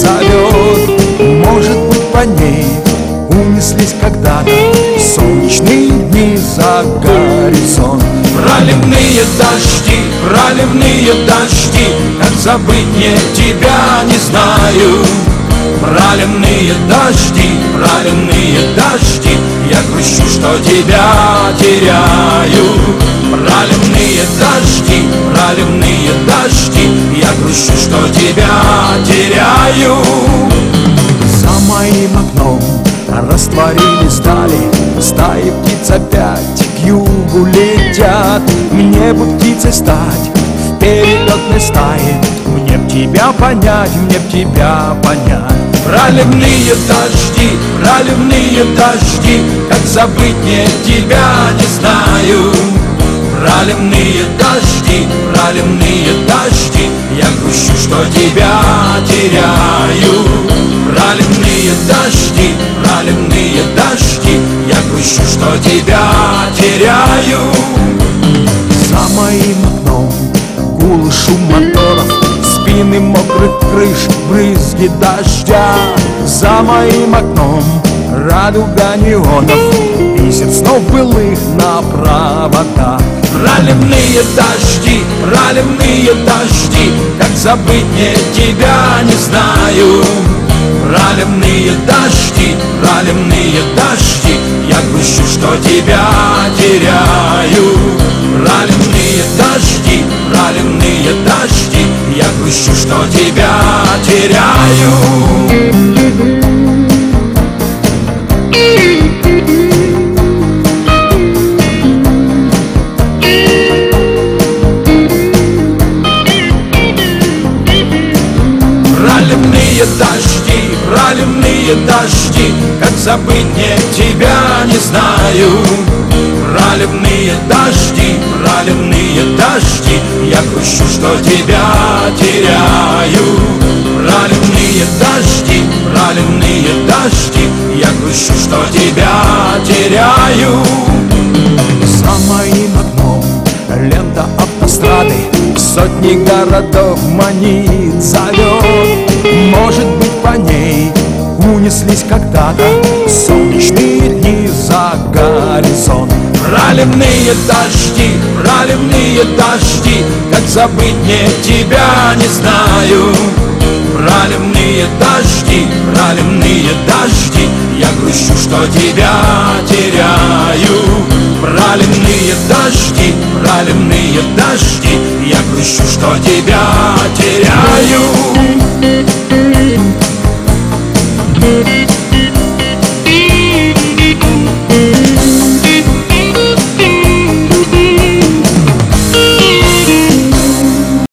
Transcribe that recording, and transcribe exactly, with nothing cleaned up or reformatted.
зовет. Может быть, по ней унеслись когда-то солнечные дни за горизонт. Проливные дожди, проливные дожди, как забыть мне тебя не знаю. Проливные дожди, проливные дожди, я грущу, что тебя теряю. Проливные дожди, проливные дожди, я грущу, что тебя теряю. За моим окном растворились дали, стаи птиц опять к югу летят. Мне бы птицей стать в перелетной стае, мне б тебя понять, мне б тебя понять. Проливные дожди, проливные дожди, как забыть мне тебя не знаю. Проливные дожди, проливные дожди, я грущу, что тебя теряю. Проливные дожди, проливные дожди, я грущу, что тебя теряю. За моим окном гул и шум моторов, спины мокрых крыш, брызги дождя. За моим окном радуга неонов, месяц снов былых на проводах. Проливные дожди, проливные дожди, как забыть мне тебя не знаю. Проливные дожди, проливные дожди, я грущу, что тебя теряю. Проливные дожди, проливные дожди, я грущу, что тебя теряю. Проливные дожди, проливные дожди, как забыть мне тебя не знаю. Проливные дожди, проливные дожди, я грущу, что тебя теряю. Проливные дожди, проливные дожди, я грущу, что тебя теряю. За моим окном лента автострады, сотни городов манит, зовет. Может быть, по ней унеслись когда-то солнечные дни за горизонт. Проливные дожди, проливные дожди, как забыть мне тебя не знаю. Проливные дожди, проливные дожди, я грущу, что тебя теряю. Проливные дожди, проливные дожди, я грущу, что тебя теряю.